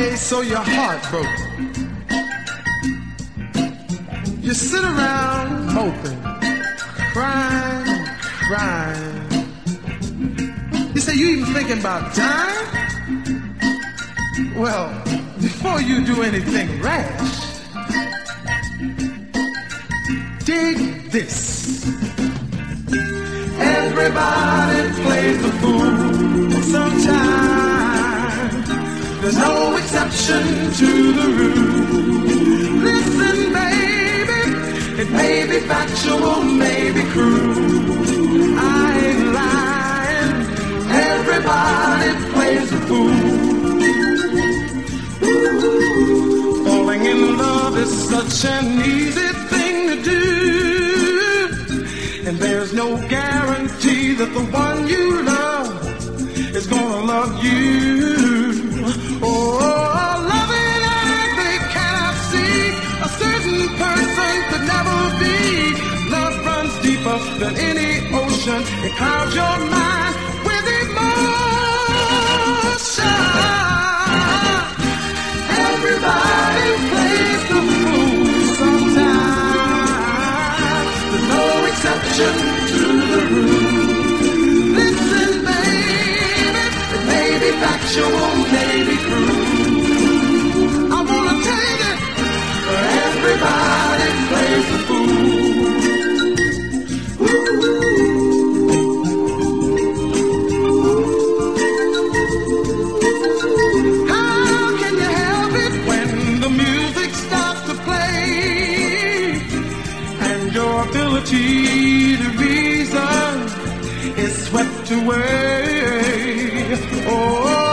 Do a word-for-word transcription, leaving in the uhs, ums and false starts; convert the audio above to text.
So you're heartbroken. You sit around moping, crying, crying. You say you even thinking about dying? Well, before you do anything rash, dig this. Everybody plays the fool sometimes. There's no exception to the rule. Listen, baby, it may be factual, may be cruel. I ain't lying. Everybody plays the fool. Ooh, falling in love is such an easy thing to do, and there's no guarantee that the one you love is gonna love you. Oh, loving eyes, they cannot see. A certain person could never be. Love runs deeper than any ocean. It clouds your mind with emotion. Everybody plays the fool sometimes. There's no exception to the rule. Listen, baby, it may be factual, may be cruel. I wanna tell you that everybody plays the fool. Ooh. How can you help it when the music starts to play and your ability to reason is swept away? Oh,